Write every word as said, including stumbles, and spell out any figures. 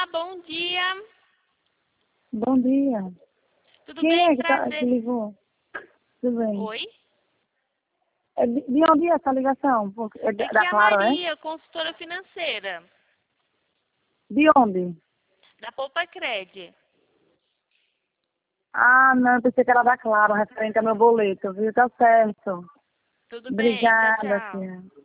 Olá, bom dia. Bom dia. Tudo Quem bem? é que, tá, que Prazer. ligou? Tudo bem. Oi? É de, de onde é essa ligação? Porque é da, Aqui da é a Claro, é? Maria, consultora financeira, De onde? da Poupa Cred. Ah, não, eu pensei que era da Claro, referente ao meu boleto, viu? Tá certo. Tudo bem? Tchau, Obrigada, tchau. tia.